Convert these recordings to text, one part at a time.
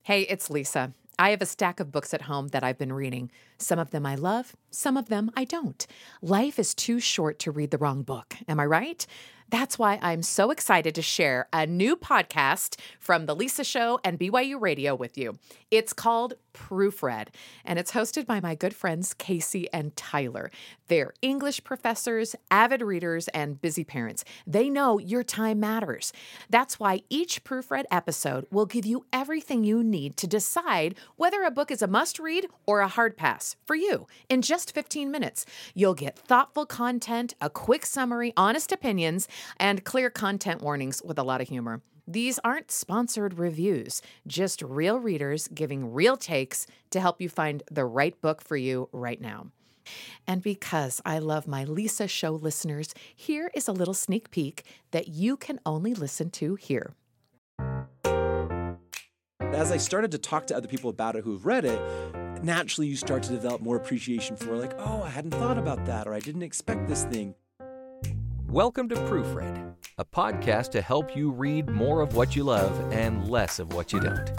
Hey, it's Lisa. I have a stack of books at home that I've been reading. Some of them I love, some of them I don't. Life is too short to read the wrong book. Am I right? That's why I'm so excited to share a new podcast from The Lisa Show and BYU Radio with you. It's called Proofread, and it's hosted by my good friends Casey and Tyler. They're English professors, avid readers, and busy parents. They know your time matters. That's why each Proofread episode will give you everything you need to decide whether a book is a must-read or a hard pass for you in just 15 minutes. You'll get thoughtful content, a quick summary, honest opinions, and clear content warnings with a lot of humor. These aren't sponsored reviews, just real readers giving real takes to help you find the right book for you right now. And because I love my Lisa Show listeners, here is a little sneak peek that you can only listen to here. As I started to talk to other people about it who've read it, naturally you start to develop more appreciation for like, oh, I hadn't thought about that, or I didn't expect this thing. Welcome to Proofread, a podcast to help you read more of what you love and less of what you don't.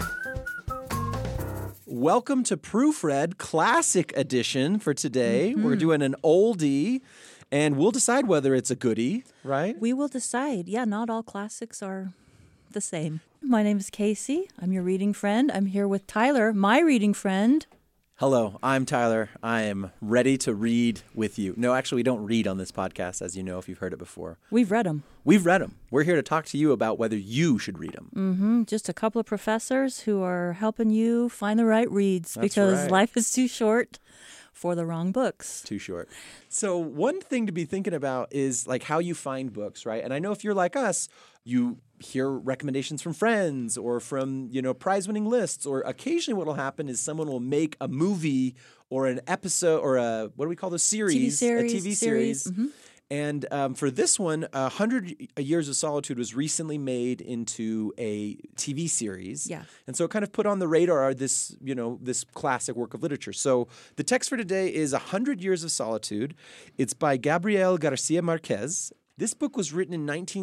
Welcome to Proofread Classic Edition for today. We're doing an oldie, and we'll decide whether it's a goodie, right? We will decide. Yeah, not all classics are the same. My name is Casey. I'm your reading friend. I'm here with Tyler, my reading friend. Hello, I'm Tyler. I am ready to read with you. No, actually, we don't read on this podcast, as you know, if you've heard it before. We've read them. We've read them. We're here to talk to you about whether you should read them. Just a couple of professors who are helping you find the right reads because right. life is too short for the wrong books. Too short. So one thing to be thinking about is like how you find books, right? And I know if you're like us, you hear recommendations from friends or from, prize-winning lists, or occasionally what will happen is someone will make a movie or an episode or a, what do we call this, series? A TV series. And for this one, 100 Years of Solitude was recently made into a TV series. Yeah. And so it kind of put on the radar this, this classic work of literature. So the text for today is 100 Years of Solitude. It's by Gabriel Garcia Marquez. This book was written in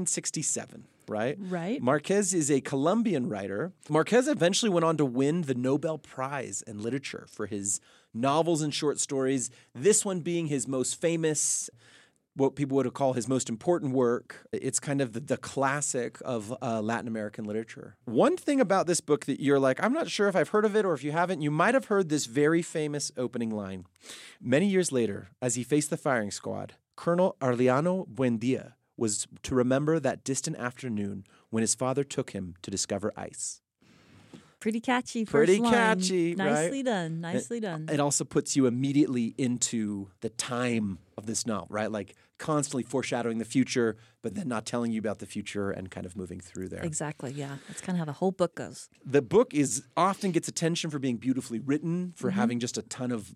1967, right? Right. Marquez is a Colombian writer. Marquez eventually went on to win the Nobel Prize in Literature for his novels and short stories, this one being his most famous, what people would call his most important work. It's kind of the classic of Latin American literature. One thing about this book that you're like, I'm not sure if I've heard of it or if you haven't, you might have heard this very famous opening line. Many years later, as he faced the firing squad, Colonel Aureliano Buendia was to remember that distant afternoon when his father took him to discover ice. Pretty catchy first Pretty line. catchy, Nicely right? done. Nicely done. It also puts you immediately into the time of this novel, right? Like constantly foreshadowing the future, but then not telling you about the future and kind of moving through there. Exactly, yeah. That's kind of how the whole book goes. The book often gets attention for being beautifully written, for having just a ton of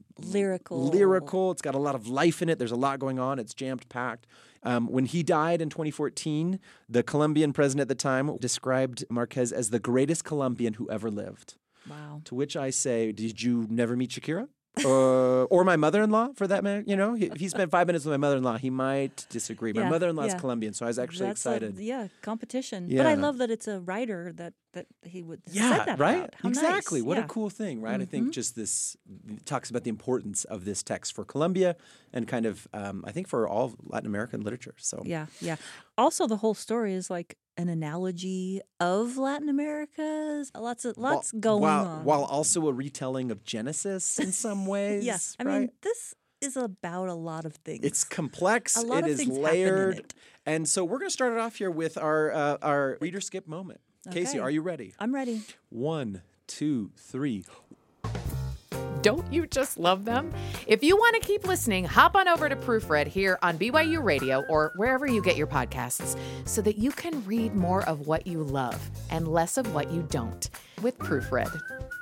lyrical. It's got a lot of life in it. There's a lot going on. It's jammed-packed. When he died in 2014, the Colombian president at the time described Marquez as the greatest Colombian who ever lived. Wow. To which I say, did you never meet Shakira? Or my mother-in-law, for that matter? If he spent 5 minutes with my mother-in-law, he might disagree. My mother-in-law is Colombian, so I was actually excited. Competition. Yeah. But I love that it's a writer that he would say that right? about. How Exactly. nice. What a cool thing, right? I think just this talks about the importance of this text for Colombia and kind of, I think, for all Latin American literature. So Yeah. Also, the whole story is like an analogy of Latin America. Lots going on. While also a retelling of Genesis in some ways. Yes. I right? mean, this is about a lot of things. It's complex. A lot it of is things happen in layered. it. And so we're going to start it off here with our reader skip moment. Okay. Casey, are you ready? I'm ready. 1, 2, 3. Don't you just love them? If you want to keep listening, hop on over to Proofread here on BYU Radio or wherever you get your podcasts so that you can read more of what you love and less of what you don't with Proofread.